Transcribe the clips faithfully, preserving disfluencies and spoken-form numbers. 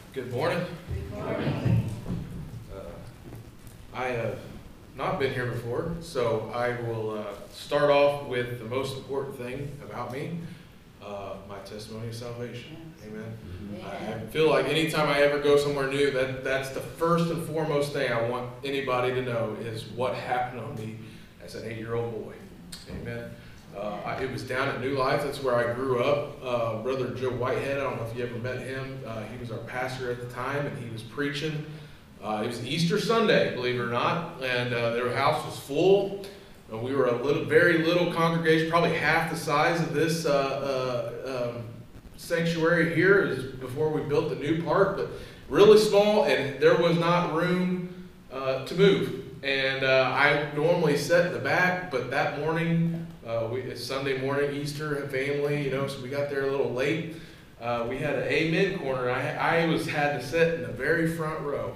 Good morning. Good morning. Uh, I have not been here before, so I will uh, start off with the most important thing about me, uh, my testimony of salvation. Amen. I I feel like anytime I ever go somewhere new, that that's the first and foremost thing I want anybody to know is what happened on me as an eight-year-old boy. Amen. Uh, I, it was down at New Life. That's where I grew up. Uh, Brother Joe Whitehead, I don't know if you ever met him. Uh, he was our pastor at the time, and he was preaching. Uh, it was Easter Sunday, believe it or not, and uh, their house was full. Uh, we were a little, very little congregation, probably half the size of this uh, uh, um, sanctuary here. It was before we built the new park, but really small, and there was not room uh, to move. And uh, I normally sat in the back, but that morning, uh, we, it's Sunday morning, Easter, family, you know, so we got there a little late. Uh, we had an amen corner. I, I was had to sit in the very front row,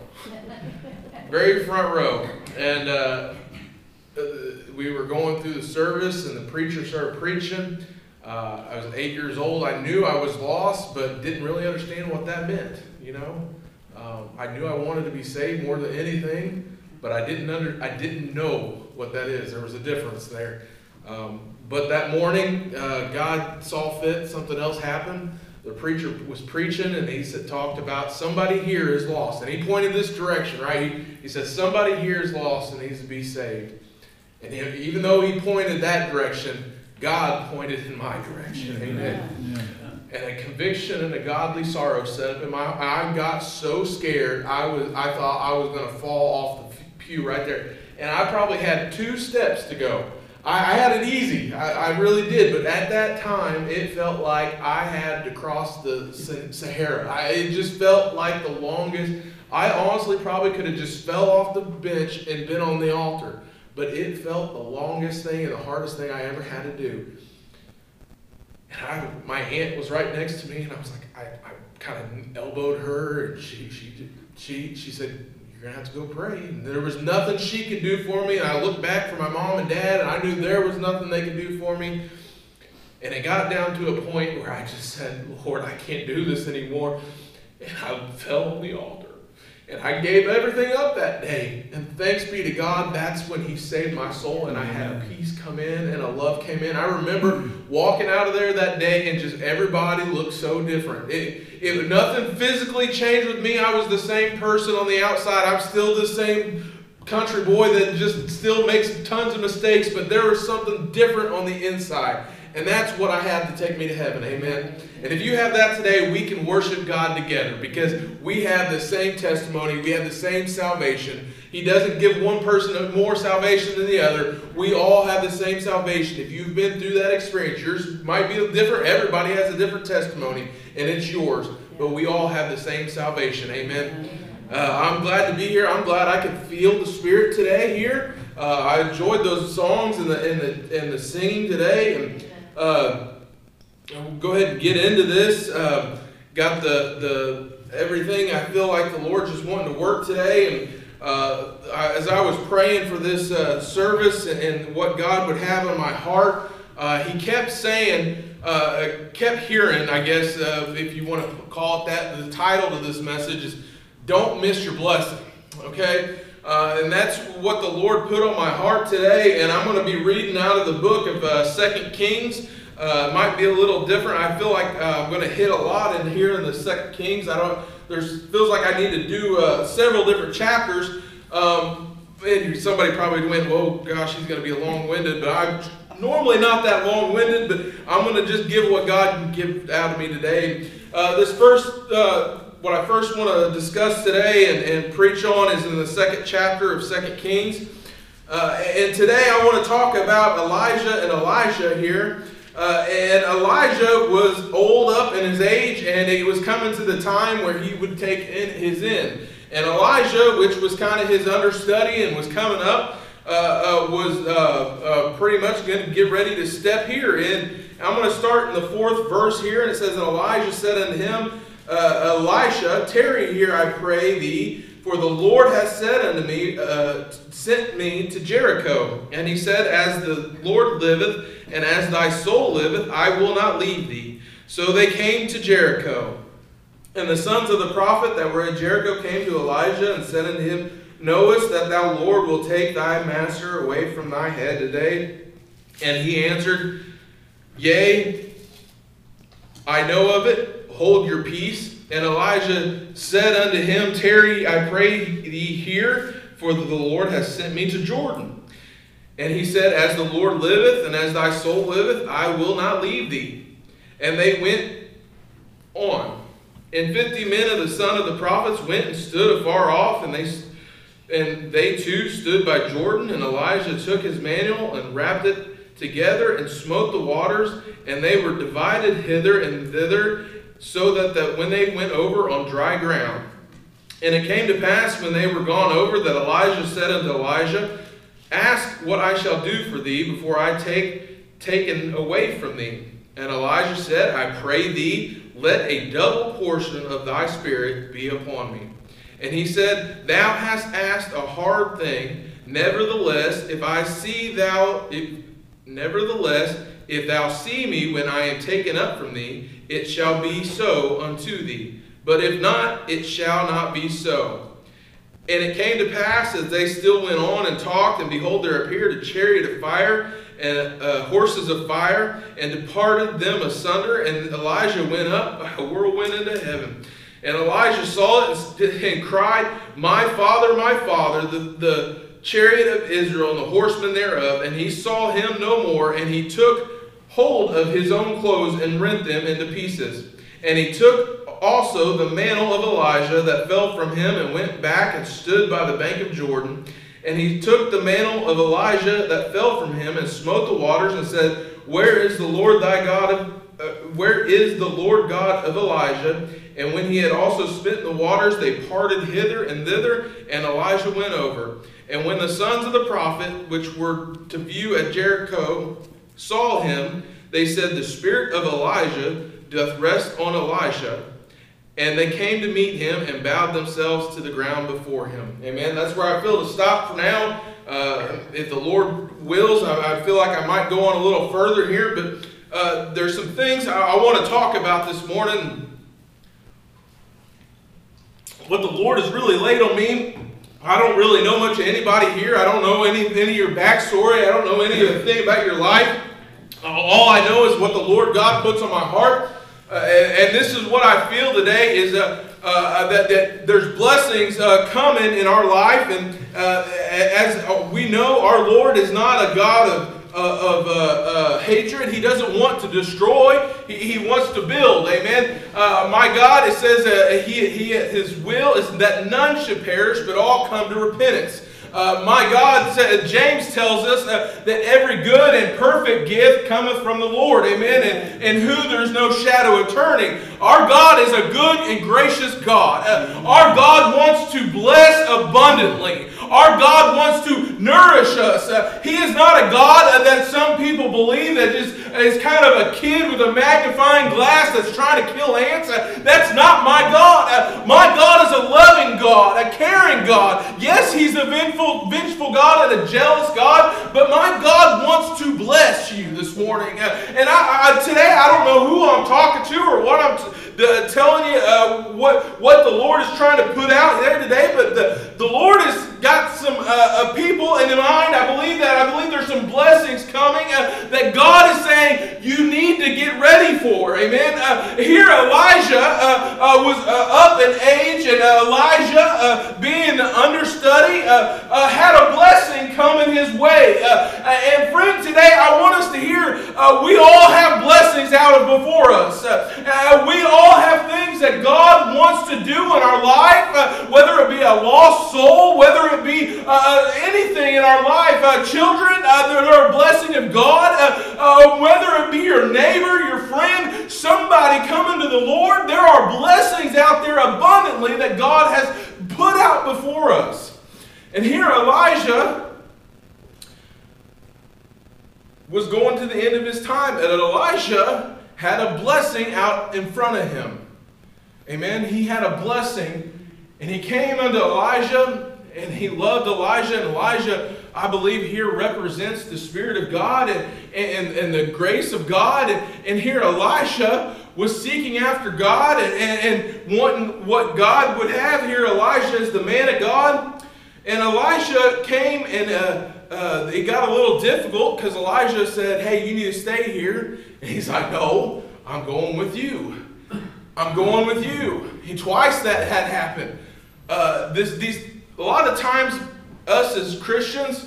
very front row, and uh, we were going through the service, and the preacher started preaching. Uh, I was eight years old. I knew I was lost, but didn't really understand what that meant. You know, um, I knew I wanted to be saved more than anything. But I didn't under, I didn't know what that is. There was a difference there. Um, but that morning, uh, God saw fit. Something else happened. The preacher was preaching, and he said, talked about somebody here is lost. And he pointed this direction, right? He, he said, somebody here is lost and needs to be saved. And he, even though he pointed that direction, God pointed in my direction. Amen. Yeah. And a conviction and a godly sorrow set up in my. I got so scared. I was. I thought I was going to fall off the pew right there, and I probably had two steps to go. I, I had it easy, I, I really did, but at that time it felt like I had to cross the Sahara. I, it just felt like the longest. I honestly probably could have just fell off the bench and been on the altar, but it felt the longest thing and the hardest thing I ever had to do. And I, my aunt was right next to me, and I was like, I, I kind of elbowed her, and she she she she said, you're going to have to go pray. And there was nothing she could do for me. And I looked back for my mom and dad, and I knew there was nothing they could do for me. And it got down to a point where I just said, Lord, I can't do this anymore. And I fell on the altar. And I gave everything up that day. And thanks be to God, that's when he saved my soul. And I had a peace come in and a love came in. I remember walking out of there that day, and just everybody looked so different. It, it, nothing physically changed with me. I was the same person on the outside. I'm still the same country boy that just still makes tons of mistakes. But there was something different on the inside. And that's what I have to take me to heaven. Amen. And if you have that today, we can worship God together because we have the same testimony. We have the same salvation. He doesn't give one person more salvation than the other. We all have the same salvation. If you've been through that experience, yours might be different. Everybody has a different testimony, and it's yours. But we all have the same salvation. Amen. Uh, I'm glad to be here. I'm glad I can feel the Spirit today here. Uh, I enjoyed those songs and the and the and the singing today. And Uh, we'll go ahead and get into this. Uh, got the the everything. I feel like the Lord just wanting to work today. And uh, I, as I was praying for this uh, service and, and what God would have in my heart, uh, He kept saying, uh, kept hearing, I guess, uh, if you want to call it that. The title of this message is "Don't Miss Your Blessing." Okay. Uh, and that's what the Lord put on my heart today. And I'm going to be reading out of the book of uh, Second Kings. Uh, it might be a little different. I feel like uh, I'm going to hit a lot in here in the Second Kings. I don't. There's feels like I need to do uh, several different chapters. Um, and somebody probably went, "Well, gosh, he's going to be long-winded." But I'm normally not that long-winded. But I'm going to just give what God can give out of me today. Uh, this first. Uh, What I first want to discuss today and, and preach on is in the second chapter of Second Kings. Uh, and today I want to talk about Elijah and Elisha here. Uh, and Elijah was old up in his age, and he was coming to the time where he would take in his end. And Elijah, which was kind of his understudy and was coming up, uh, uh, was uh, uh, pretty much going to get ready to step here. And I'm going to start in the fourth verse here, and it says, "And Elijah said unto him, Uh, Elisha, tarry here, I pray thee, for the Lord hath said unto me, uh, sent me to Jericho. And he said, As the Lord liveth, and as thy soul liveth, I will not leave thee. So they came to Jericho. And the sons of the prophet that were at Jericho came to Elijah and said unto him, Knowest that thou, Lord, will take thy master away from thy head today? And he answered, Yea, I know of it. Hold your peace. And Elijah said unto him, Tarry, I pray thee here, for the Lord has sent me to Jordan. And he said, As the Lord liveth, and as thy soul liveth, I will not leave thee. And they went on. And fifty men of the son of the prophets went and stood afar off, and they and they too stood by Jordan. And Elijah took his mantle and wrapped it together and smote the waters, and they were divided hither and thither, so that, that when they went over on dry ground. And it came to pass, when they were gone over, that Elijah said unto Elijah, Ask what I shall do for thee before I take taken away from thee. And Elijah said, I pray thee, let a double portion of thy spirit be upon me. And he said, Thou hast asked a hard thing. Nevertheless, if I see thou, if, nevertheless, if thou see me when I am taken up from thee, it shall be so unto thee. But if not, it shall not be so. And it came to pass, as they still went on and talked, and behold, there appeared a chariot of fire and uh, horses of fire, and departed them asunder. And Elijah went up by a whirlwind into heaven. And Elijah saw it and cried, My father, my father, the, the chariot of Israel and the horsemen thereof. And he saw him no more, and he took hold of his own clothes and rent them into pieces. And he took also the mantle of Elijah that fell from him, and went back and stood by the bank of Jordan. And he took the mantle of Elijah that fell from him, and smote the waters, and said, Where is the Lord thy God of, uh, where is the Lord God of Elijah? And when he had also smitten the waters, they parted hither and thither, and Elijah went over. And when the sons of the prophet, which were to view at Jericho, saw him, they said, The spirit of Elijah doth rest on Elisha. And they came to meet him and bowed themselves to the ground before him. Amen. That's where I feel to stop for now. Uh, if the Lord wills, I, I feel like I might go on a little further here, but uh, there's some things I, I want to talk about this morning. What the Lord has really laid on me. I don't really know much of anybody here. I don't know any, any of your backstory. I don't know any of the thing about your life. Uh, all I know is what the Lord God puts on my heart. Uh, and, and this is what I feel today is uh, uh, that, that there's blessings uh, coming in our life. And uh, as we know, our Lord is not a God of Uh, of uh, uh, hatred. He doesn't want to destroy. He, he wants to build. Amen. Uh, my God, it says uh, he, he, His will is that none should perish, but all come to repentance. Uh, my God, James tells us uh, that every good and perfect gift cometh from the Lord. Amen. And, and who there's no shadow of turning. Our God is a good and gracious God. Uh, our God wants to bless abundantly. Our God wants to nourish us. Uh, he is not a God uh, that some people believe that is, is kind of a kid with a magnifying glass that's trying to kill ants. Uh, that's not my God. Uh, my God is a loving God, a caring God. Yes, He's a vengeful, vengeful God and a jealous God, but my God wants to bless you this morning. Uh, and I, I, today, I don't know who I'm talking to or what I'm t- the, telling you uh, what, what the Lord is trying to put out there today, but the, the Lord has got some uh, uh, people in mind. I believe that. I believe there's some blessings coming uh, that God is saying you need to get ready for. Amen. Uh, here Elijah uh, uh, was uh, up in age, and uh, Elijah, uh, being the understudy, uh, uh, had a blessing coming his way. Uh, and friend, today I want us to hear uh, we all have blessings out of before us. Uh, uh, we all have things that God wants to do in our life, uh, whether it be a lost soul, whether it be uh, anything in our life. Uh, children, uh, they're, they're a blessing of God. Uh, uh, whether it be your neighbor, your friend, somebody coming to the Lord, there are blessings out there abundantly that God has put out before us. And here Elijah was going to the end of his time, and Elisha had a blessing out in front of him. Amen. He had a blessing, and he came unto Elijah, and he loved Elijah. And Elijah, I believe, here represents the Spirit of God and, and, and the grace of God. And, and here Elisha was seeking after God and, and, and wanting what God would have here. Elijah is the man of God. And Elisha came and uh, uh, it got a little difficult because Elijah said, hey, you need to stay here. And he's like, no, I'm going with you. I'm going with you. He, twice that had happened. Uh, this, these, a lot of times, us as Christians,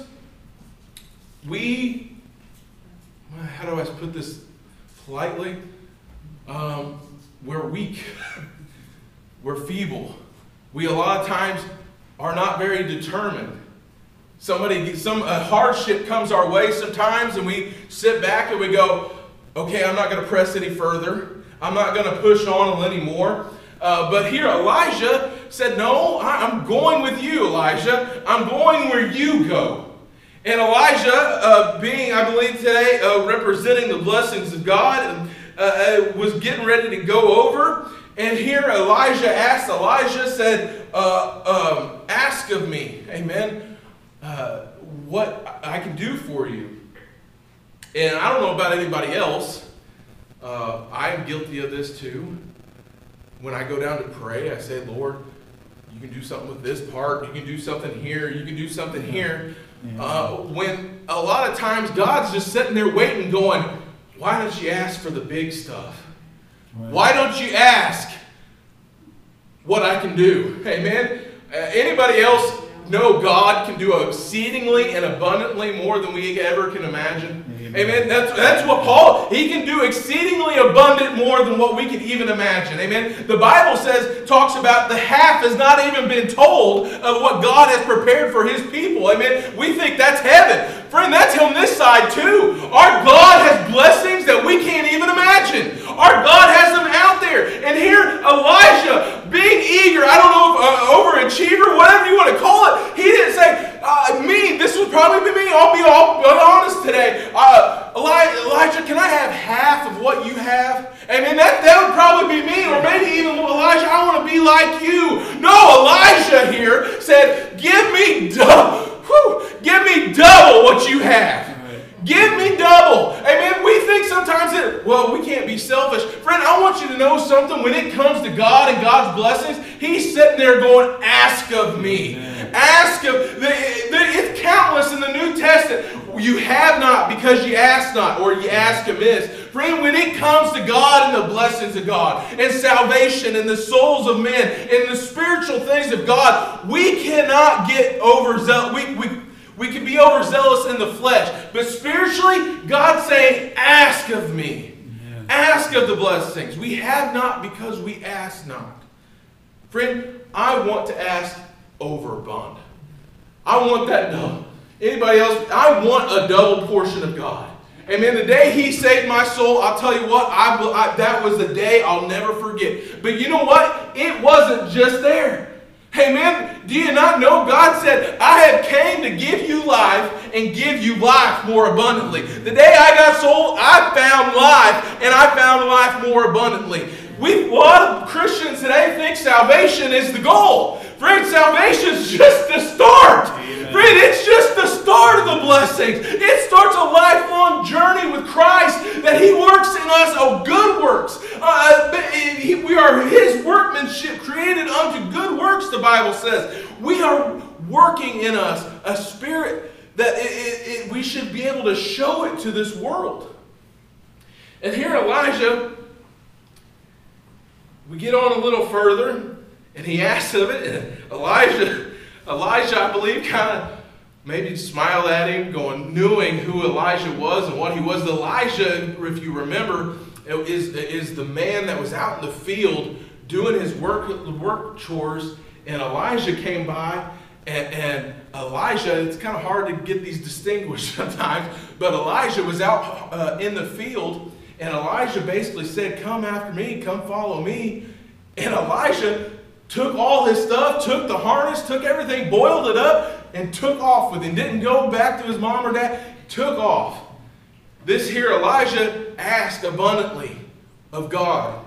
we, how do I put this politely? Um, we're weak. We're feeble. We a lot of times are not very determined. Somebody, some a hardship comes our way sometimes, and we sit back and we go, okay, I'm not going to press any further. I'm not going to push on anymore. Uh, but here Elijah said, no, I'm going with you, Elijah. I'm going where you go. And Elijah, uh, being, I believe today, uh, representing the blessings of God, uh, was getting ready to go over. And here Elijah asked, Elijah said, uh, um, ask of me, amen, uh, what I can do for you. And I don't know about anybody else. Uh, I am guilty of this too. When I go down to pray, I say, Lord, you can do something with this part. You can do something here. You can do something here. Yeah. Uh, when a lot of times God's just sitting there waiting going, why don't you ask for the big stuff? Right. Why don't you ask what I can do? Amen. Uh, anybody else know God can do exceedingly and abundantly more than we ever can imagine? Amen. Amen. That's, that's what Paul, he can do exceedingly abundant more than what we can even imagine. Amen. The Bible says, talks about the half has not even been told of what God has prepared for his people. Amen. We think that's heaven. Friend, that's on this side too. Our God has blessings that we can't even imagine. Our God has them out there. And here, Elijah, being eager, I don't know if uh, overachiever, whatever you want to call it, he didn't say, uh, me, this would probably be me. I'll be all be honest today. Uh, Elijah, can I have half of what you have? Amen. That, that would probably be me. Or maybe even Elijah, I want to be like you. No, Elijah here said, give me double. Whew, give me double what you have. Give me double. Amen. We think sometimes that, well, we can't be selfish. Friend, I want you to know something. When it comes to God and God's blessings, he's sitting there going, ask of me. Amen. Ask of, the, the, it's countless in the New Testament. You have not because you ask not, or you ask amiss. Friend, when it comes to God and the blessings of God, and salvation, and the souls of men, and the spiritual things of God, we cannot get overzealous. We, we, we can be overzealous in the flesh. But spiritually, God's saying, ask of me. Yeah. Ask of the blessings. We have not because we ask not. Friend, I want to ask overabundant. I want that double. Anybody else? I want a double portion of God. Amen. The day he saved my soul, I'll tell you what, I, I, that was the day I'll never forget. But you know what? It wasn't just there. Amen. Do you not know God said, I have came to give you life and give you life more abundantly. The day I got sold, I found life, and I found life more abundantly. We, a lot of Christians today think salvation is the goal. Friend, salvation is just the start. Amen. Friend, it's just the start of the blessings. It starts a lifelong journey with Christ that he works in us, oh, good works. Uh, he, we are his workmanship created unto good works, the Bible says. We are working in us a spirit that it, it, it, we should be able to show it to this world. And here Elijah, we get on a little further, and he asks of it, and Elijah, Elijah, I believe, kind of maybe smiled at him, going, knowing who Elijah was and what he was. Elijah, if you remember, is, is the man that was out in the field doing his work, work chores, and Elijah came by, and, and Elijah, it's kind of hard to get these distinguished sometimes, but Elijah was out uh, in the field, and Elijah basically said, come after me, come follow me. And Elijah took all his stuff, took the harness, took everything, boiled it up, and took off with him. Didn't go back to his mom or dad, took off. This here Elijah asked abundantly of God.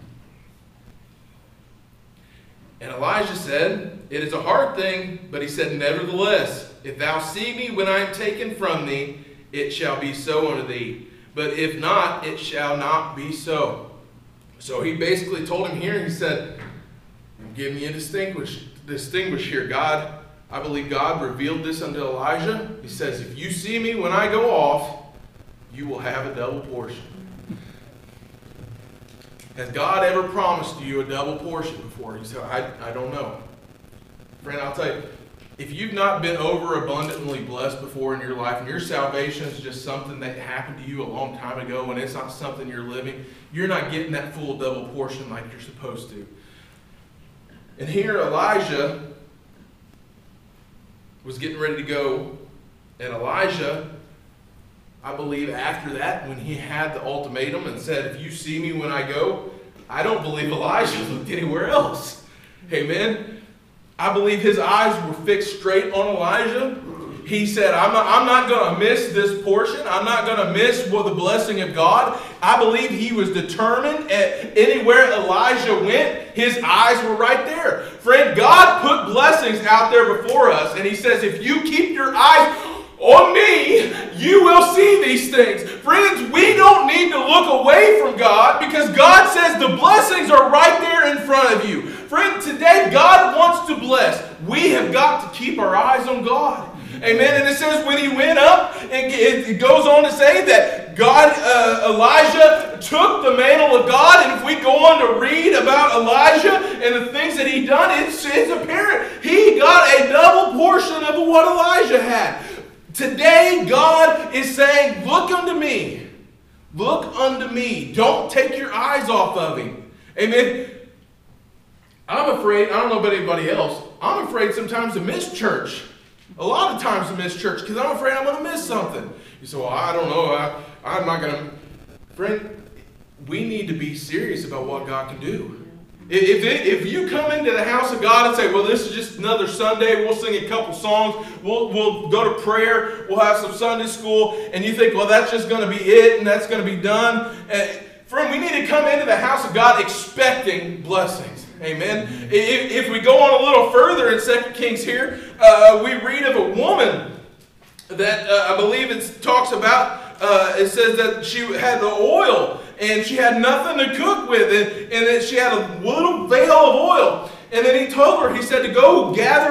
And Elijah said, it is a hard thing, but he said, nevertheless, if thou see me when I am taken from thee, it shall be so unto thee. But if not, it shall not be so. So he basically told him here, he said, give me a distinguish, distinguish here. God, I believe God revealed this unto Elijah. He says, if you see me when I go off, you will have a double portion. Has God ever promised you a double portion before? He said, I, I don't know. Friend, I'll tell you, if you've not been overabundantly blessed before in your life, and your salvation is just something that happened to you a long time ago, and it's not something you're living, you're not getting that full double portion like you're supposed to. And here Elijah was getting ready to go, and Elijah, I believe after that, when he had the ultimatum and said, if you see me when I go, I don't believe Elijah looked anywhere else. Amen. I believe his eyes were fixed straight on Elijah. He said, I'm not, I'm not going to miss this portion. I'm not going to miss what the blessing of God. I believe he was determined at anywhere Elijah went, his eyes were right there. Friend, God put blessings out there before us, and he says, if you keep your eyes on me, you will see these things. Friends, we don't need to look away from God, because God says the blessings are right there in front of you. Friend, today God wants to bless. We have got to keep our eyes on God. Amen. And it says when he went up, it goes on to say that God, uh, Elijah took the mantle of God. And if we go on to read about Elijah and the things that he done, it's, it's apparent he got a double portion of what Elijah had. Today, God is saying, look unto me. Look unto me. Don't take your eyes off of him. Amen. I'm afraid, I don't know about anybody else, I'm afraid sometimes to miss church. A lot of times to miss church because I'm afraid I'm going to miss something. You say, well, I don't know. I, I'm not going to. Friend, we need to be serious about what God can do. If, it, if you come into the house of God and say, well, this is just another Sunday, we'll sing a couple songs, we'll, we'll go to prayer, we'll have some Sunday school, and you think, well, that's just going to be it, and that's going to be done. And, friend, we need to come into the house of God expecting blessings. Amen. If, if we go on a little further in Second Kings here, uh, we read of a woman that uh, I believe it talks about, uh, it says that she had the oil and she had nothing to cook with, and, and that she had a little veil of oil. And then he told her, he said to go gather,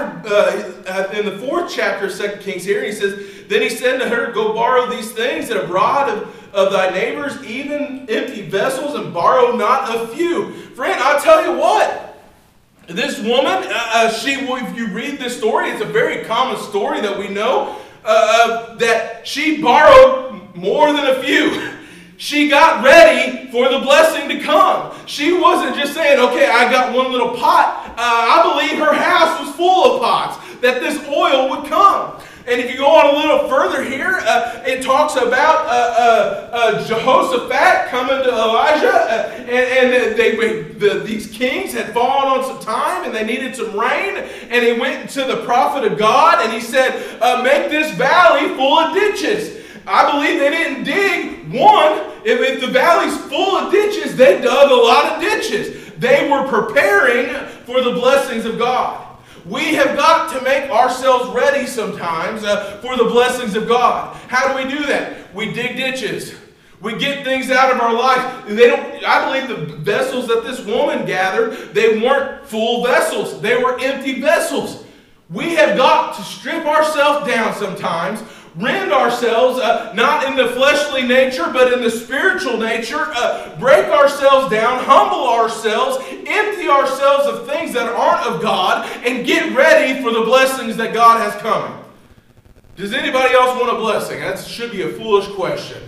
uh, in the fourth chapter of Second Kings here, he says, then he said to her, go borrow these things that are abroad of, of thy neighbors, even empty vessels, and borrow not a few. Friend, I'll tell you what, this woman, uh, she, if you read this story, it's a very common story that we know, uh, that she borrowed more than a few. She got ready for the blessing to come. She wasn't just saying, okay, I got one little pot. Uh, I believe her house was full of pots, that this oil would come. And if you go on a little further here, uh, it talks about uh, uh, uh, Jehoshaphat coming to Elijah, uh, and, and they, the, these kings had fallen on some time, and they needed some rain, and he went to the prophet of God, and he said, uh, make this valley full of ditches. I believe they didn't dig one. If, if the valley's full of ditches, they dug a lot of ditches. They were preparing for the blessings of God. We have got to make ourselves ready sometimes uh, for the blessings of God. How do we do that? We dig ditches. We get things out of our life. They don't. I believe the vessels that this woman gathered, they weren't full vessels. They were empty vessels. We have got to strip ourselves down sometimes, rend ourselves, uh, not in the fleshly nature, but in the spiritual nature, uh, break ourselves down, humble ourselves, empty ourselves of things that aren't of God, and get ready for the blessings that God has coming. Does anybody else want a blessing? That should be a foolish question.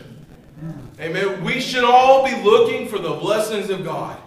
Amen. We should all be looking for the blessings of God.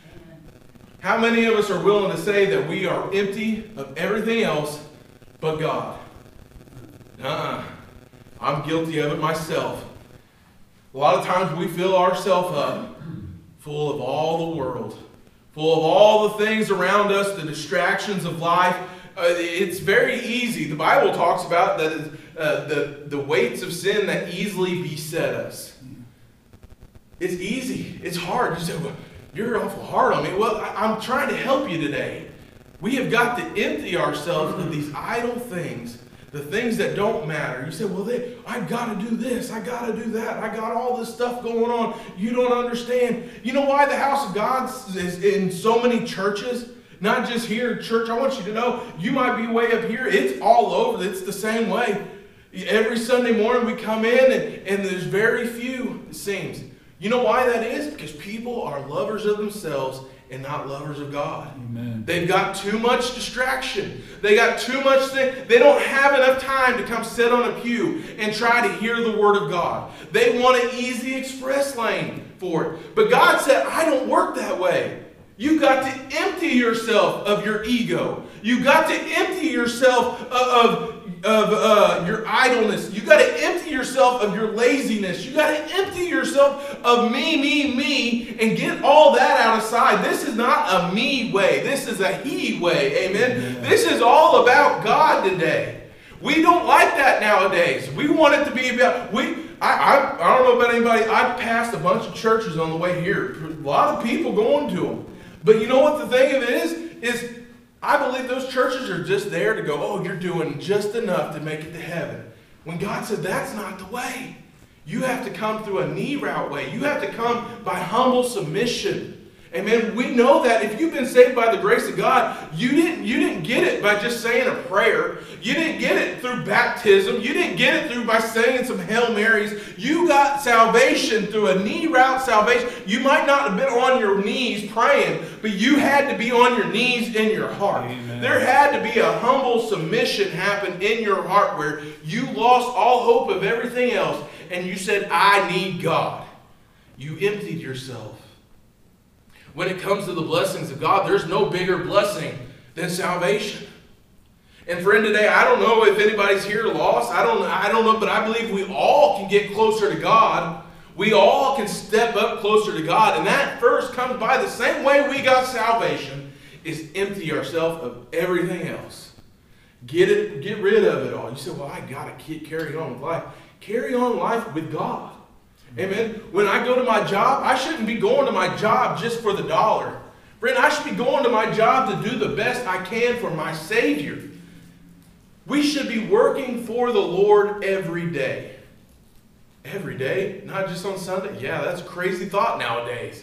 How many of us are willing to say that we are empty of everything else but God? Uh-uh. I'm guilty of it myself. A lot of times we fill ourselves up full of all the world, full of all the things around us, the distractions of life. Uh, it's very easy. The Bible talks about that uh, the, the weights of sin that easily beset us. It's easy. It's hard. You say, well, you're awful hard on me. Well, I, I'm trying to help you today. We have got to empty ourselves of these idle things the things that don't matter. You say, well, they, I got to do this. I got to do that. I got all this stuff going on. You don't understand. You know why the house of God is in so many churches? Not just here, church. I want you to know, you might be way up here. It's all over. It's the same way. Every Sunday morning we come in and, and there's very few, it seems. You know why that is? Because people are lovers of themselves and not lovers of God. Amen. They've got too much distraction. They got too much thing. They don't have enough time to come sit on a pew and try to hear the Word of God. They want an easy express lane for it. But God said, I don't work that way. You've got to empty yourself of your ego. You've got to empty yourself of, of of uh, your idleness. You got to empty yourself of your laziness. You got to empty yourself of me, me, me, and get all that out aside. This is not a me way. This is a he way. Amen. Yeah. This is all about God today. We don't like that nowadays. We want it to be about we. I, I I don't know about anybody. I passed a bunch of churches on the way here. A lot of people going to them. But you know what the thing of it is is. I believe those churches are just there to go, oh, you're doing just enough to make it to heaven. When God said that's not the way. You have to come through a knee route way. You have to come by humble submission. Amen. We know that if you've been saved by the grace of God, you didn't, you didn't get it by just saying a prayer. You didn't get it through baptism. You didn't get it through by saying some Hail Marys. You got salvation through a knee route salvation. You might not have been on your knees praying, but you had to be on your knees in your heart. Amen. There had to be a humble submission happen in your heart where you lost all hope of everything else and you said, I need God. You emptied yourself. When it comes to the blessings of God, there's no bigger blessing than salvation. And friend, today, I don't know if anybody's here lost. I don't, I don't know, but I believe we all can get closer to God. We all can step up closer to God. And that first comes by the same way we got salvation, is empty ourselves of everything else. Get it, get rid of it all. You say, well, I got to keep carrying on with life. Carry on life with God. Amen. When I go to my job, I shouldn't be going to my job just for the dollar. Friend, I should be going to my job to do the best I can for my Savior. We should be working for the Lord every day. Every day, not just on Sunday. Yeah, that's a crazy thought nowadays.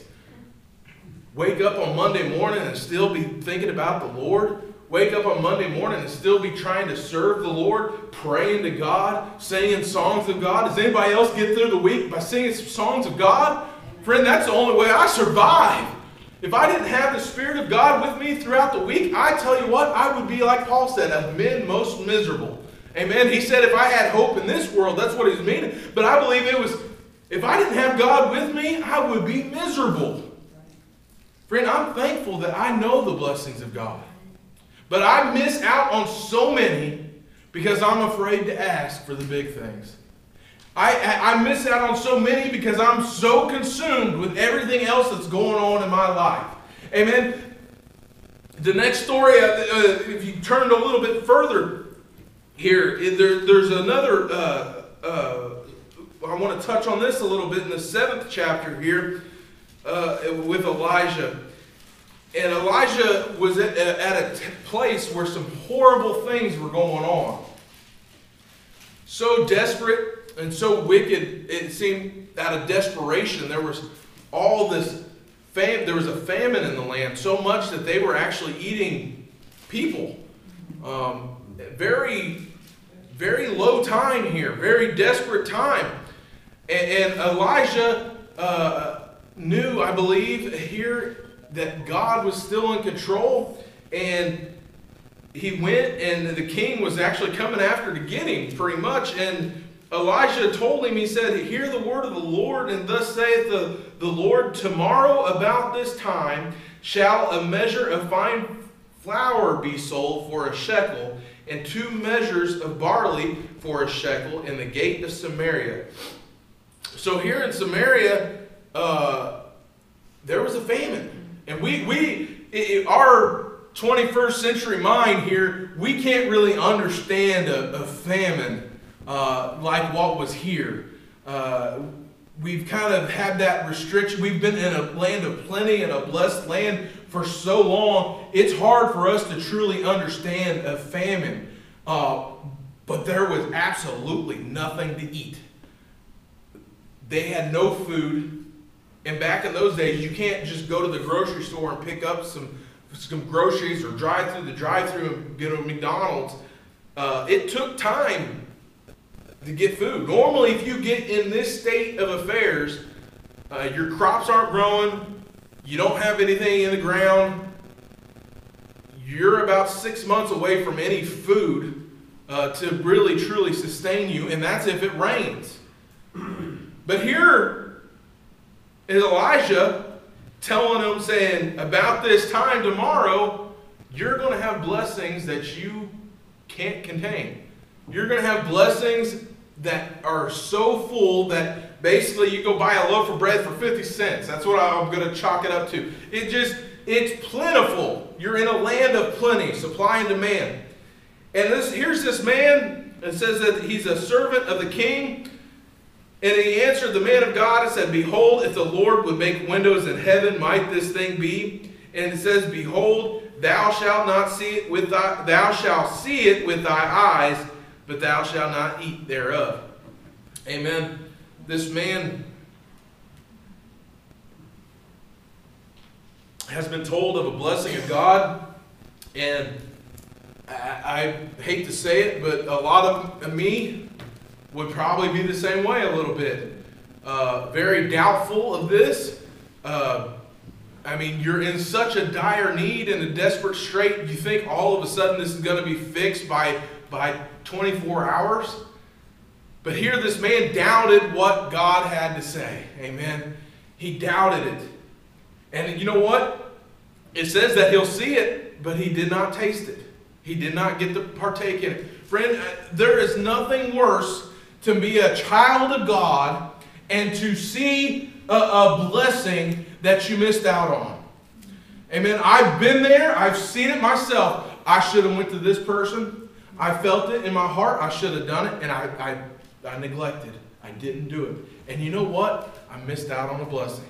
Wake up on Monday morning and still be thinking about the Lord. Wake up on Monday morning and still be trying to serve the Lord, praying to God, singing songs of God. Does anybody else get through the week by singing songs of God? Friend, that's the only way I survive. If I didn't have the Spirit of God with me throughout the week, I tell you what, I would be like Paul said, of men most miserable. Amen. He said if I had hope in this world, that's what he's meaning. But I believe it was, if I didn't have God with me, I would be miserable. Friend, I'm thankful that I know the blessings of God. But I miss out on so many because I'm afraid to ask for the big things. I, I miss out on so many because I'm so consumed with everything else that's going on in my life. Amen. The next story, uh, if you turned a little bit further here, there, there's another, uh, uh, I want to touch on this a little bit in the seventh chapter here uh, with Elijah. And Elijah was at, at a t- place where some horrible things were going on. So desperate and so wicked, it seemed out of desperation. There was all this fam- there was a famine in the land, so much that they were actually eating people. Um, very, very low time here, very desperate time. And, and Elijah uh, knew, I believe, here that God was still in control, and he went, and the king was actually coming after to get him, pretty much. And Elijah told him, he said, hear the word of the Lord, and thus saith the, the Lord, tomorrow about this time shall a measure of fine flour be sold for a shekel, and two measures of barley for a shekel in the gate of Samaria. So here in Samaria, uh, there was a famine. And we, we it, our twenty-first century mind here, we can't really understand a, a famine uh, like what was here. Uh, we've kind of had that restriction. We've been in a land of plenty and a blessed land for so long. It's hard for us to truly understand a famine. Uh, but there was absolutely nothing to eat. They had no food. And back in those days, you can't just go to the grocery store and pick up some, some groceries or drive through the drive-through and get a McDonald's. Uh, it took time to get food. Normally, if you get in this state of affairs, uh, your crops aren't growing, you don't have anything in the ground, you're about six months away from any food uh, to really truly sustain you, and that's if it rains. But here is Elijah telling them, saying, about this time tomorrow, you're going to have blessings that you can't contain. You're going to have blessings that are so full that basically you go buy a loaf of bread for fifty cents. That's what I'm going to chalk it up to. It just, it's plentiful. You're in a land of plenty, supply and demand. And this, here's this man, it says that he's a servant of the king. And he answered the man of God and said, behold, if the Lord would make windows in heaven, might this thing be? And it says, behold, thou shalt not see it with thy, thou shalt see it with thy eyes, but thou shalt not eat thereof. Amen. This man has been told of a blessing of God, and I, I hate to say it, but a lot of me would probably be the same way a little bit. Uh, very doubtful of this. Uh, I mean, you're in such a dire need and a desperate strait, you think all of a sudden this is going to be fixed by, by twenty-four hours? But here this man doubted what God had to say. Amen. He doubted it. And you know what? It says that he'll see it, but he did not taste it. He did not get to partake in it. Friend, there is nothing worse to be a child of God and to see a, a blessing that you missed out on. Amen. I've been there. I've seen it myself. I should have went to this person. I felt it in my heart. I should have done it, and I, I, I neglected. I didn't do it. And you know what? I missed out on a blessing.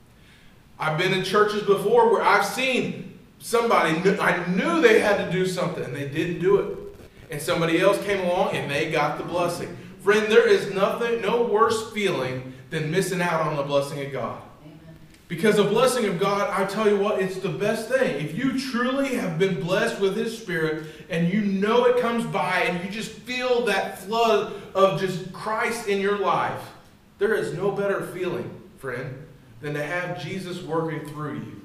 I've been in churches before where I've seen somebody, I knew they had to do something, and they didn't do it. And somebody else came along, and they got the blessing. Friend, there is nothing, no worse feeling than missing out on the blessing of God. Amen. Because the blessing of God, I tell you what, it's the best thing. If you truly have been blessed with His Spirit and you know it comes by and you just feel that flood of just Christ in your life, there is no better feeling, friend, than to have Jesus working through you.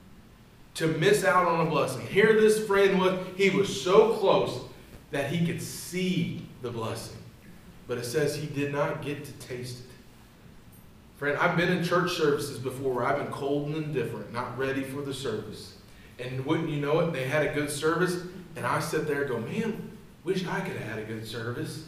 To miss out on a blessing. Here this friend was, he was so close that he could see the blessing. But it says he did not get to taste it. Friend, I've been in church services before where I've been cold and indifferent, not ready for the service. And wouldn't you know it, they had a good service, and I sit there and go, man, wish I could have had a good service.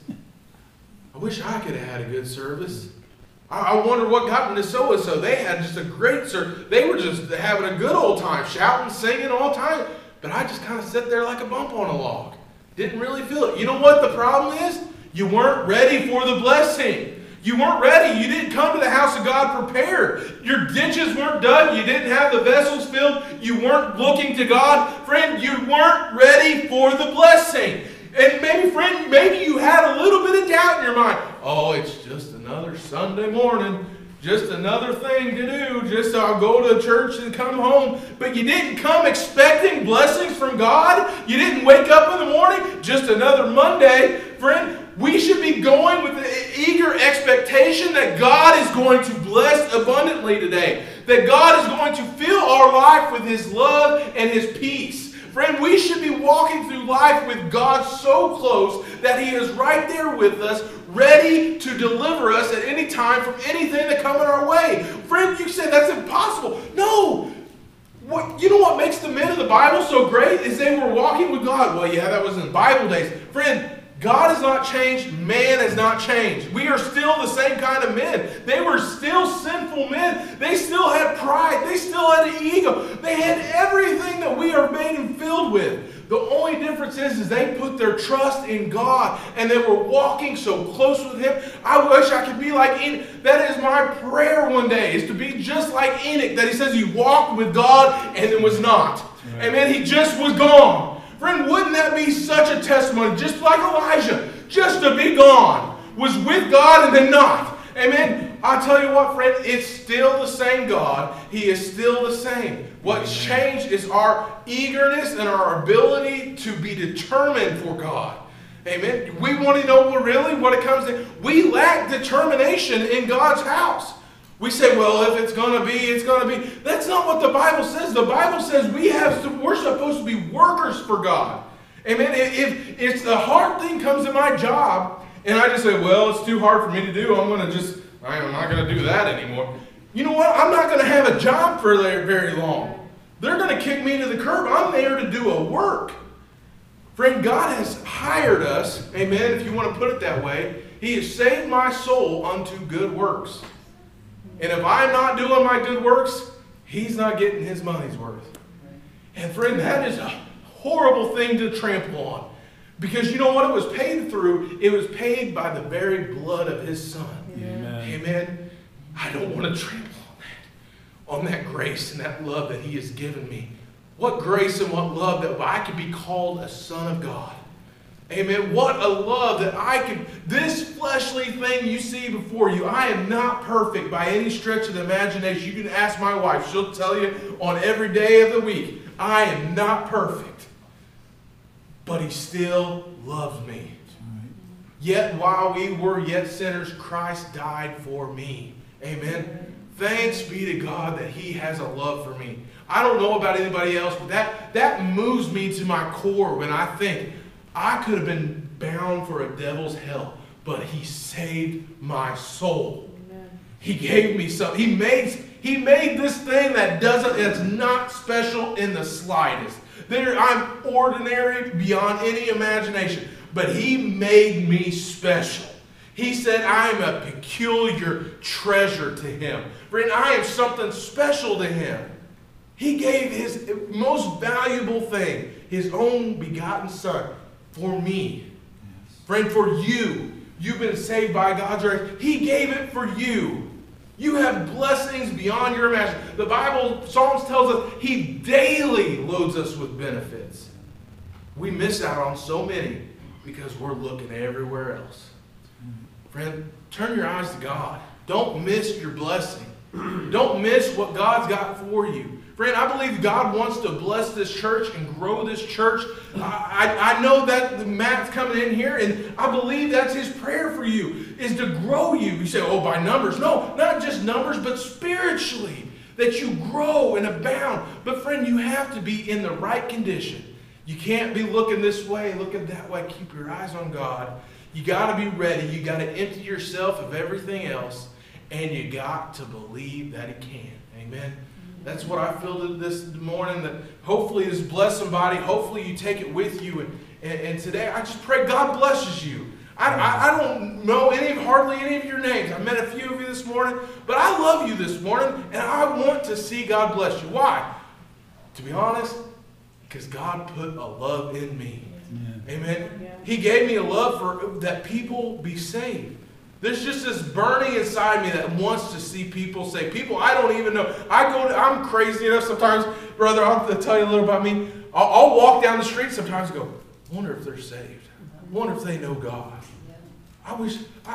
I wish I could have had a good service. I, I wonder what got into so-and-so. They had just a great service. They were just having a good old time, shouting, singing all the time. But I just kind of sat there like a bump on a log. Didn't really feel it. You know what the problem is? You weren't ready for the blessing. You weren't ready. You didn't come to the house of God prepared. Your ditches weren't dug. You didn't have the vessels filled. You weren't looking to God. Friend, you weren't ready for the blessing. And maybe, friend, maybe you had a little bit of doubt in your mind. Oh, it's just another Sunday morning. Just another thing to do. Just I'll go to church and come home. But you didn't come expecting blessings from God. You didn't wake up in the morning. Just another Monday. Friend, we should be going with the eager expectation that God is going to bless abundantly today. That God is going to fill our life with His love and His peace. Friend, we should be walking through life with God so close that He is right there with us, ready to deliver us at any time from anything that comes our way. Friend, you say that's impossible. No. What, you know what makes the men of the Bible so great is they were walking with God. Well, yeah, that was in Bible days. Friend, God has not changed. Man has not changed. We are still the same kind of men. They were still sinful men. They still had pride. They still had an ego. They had everything that we are made and filled with. The only difference is, is they put their trust in God and they were walking so close with Him. I wish I could be like Enoch. That is my prayer one day, is to be just like Enoch, that he says he walked with God and it was not. Right. And then he just was gone. Friend, wouldn't that be such a testimony? Just like Elijah. just to be gone. Was with God and then not. Amen. I tell you what, friend, it's still the same God. He is still the same. What's changed is our eagerness and our ability to be determined for God. Amen. We want to know really what it comes to. We lack determination in God's house. We say, well, if it's going to be, it's going to be. That's not what the Bible says. The Bible says we have to, we're supposed to be workers for God. Amen. If, if the hard thing comes to my job, and I just say, well, it's too hard for me to do, I'm going to just, I'm not going to do that anymore. You know what? I'm not going to have a job for very long. They're going to kick me to the curb. I'm there to do a work. Friend, God has hired us, amen, if you want to put it that way. He has saved my soul unto good works. And if I'm not doing my good works, He's not getting His money's worth. And friend, that is a horrible thing to trample on. Because you know what it was paid through? It was paid by the very blood of His Son. Amen. Amen. I don't want to trample on that. On that grace and that love that He has given me. What grace and what love that I could be called a son of God. Amen. What a love that I could, this fleshly thing you see before you, I am not perfect by any stretch of the imagination. You can ask my wife. She'll tell you on every day of the week, I am not perfect. But He still loves me. Yet while we were yet sinners, Christ died for me. Amen. Thanks be to God that He has a love for me. I don't know about anybody else, but that, that moves me to my core when I think I could have been bound for a devil's hell, but He saved my soul. Amen. He gave me something. He made, he made this thing that doesn't, it's not special in the slightest. There, I'm ordinary beyond any imagination, but He made me special. He said, I am a peculiar treasure to Him. Friend, I am something special to Him. He gave His most valuable thing, His own begotten Son, for me. Yes. Friend, for you. You've been saved by God's grace. He gave it for you. You have blessings beyond your imagination. The Bible, Psalms tells us, He daily loads us with benefits. We miss out on so many because we're looking everywhere else. Friend, turn your eyes to God. Don't miss your blessing. Don't miss what God's got for you. Friend, I believe God wants to bless this church and grow this church. I, I, I know that Matt's coming in here, and I believe that's his prayer for you, is to grow you. You say, oh, by numbers. No, not just numbers, but spiritually, that you grow and abound. But friend, you have to be in the right condition. You can't be looking this way, looking that way. Keep your eyes on God. You got to be ready. You got to empty yourself of everything else, and you got to believe that He can. Amen. That's what I feel this morning, that hopefully this bless somebody. Hopefully you take it with you. And, and, and today I just pray God blesses you. I, I, I don't know any hardly any of your names. I met a few of you this morning, but I love you this morning, and I want to see God bless you. Why? To be honest, because God put a love in me. Yeah. Amen. Yeah. He gave me a love for that people be saved. There's just this burning inside me that wants to see people say, people I don't even know. I go to, I'm crazy enough sometimes, brother, I'll tell you a little about me. I'll, I'll walk down the street sometimes and go, I wonder if they're saved. I wonder if they know God. I wish, I,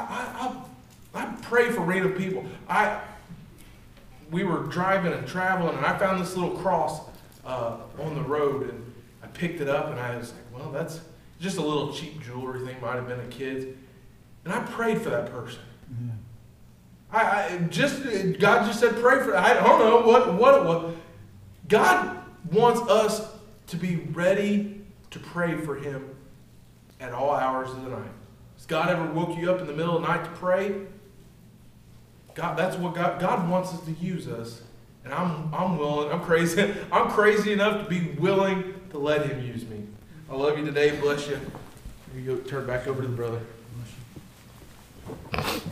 I, I, I pray for random people. I, we were driving and traveling, and I found this little cross uh, on the road, and I picked it up, and I was like, well, that's just a little cheap jewelry thing, might have been a kid's. And I prayed for that person. Mm-hmm. I, I just God just said pray for. I don't know what what it was. God wants us to be ready to pray for Him at all hours of the night. Has God ever woke you up in the middle of the night to pray? God, that's what God God wants us to use us, and I'm I'm willing. I'm crazy. I'm crazy enough to be willing to let Him use me. I love you today. Bless you. You go turn back over to the brother.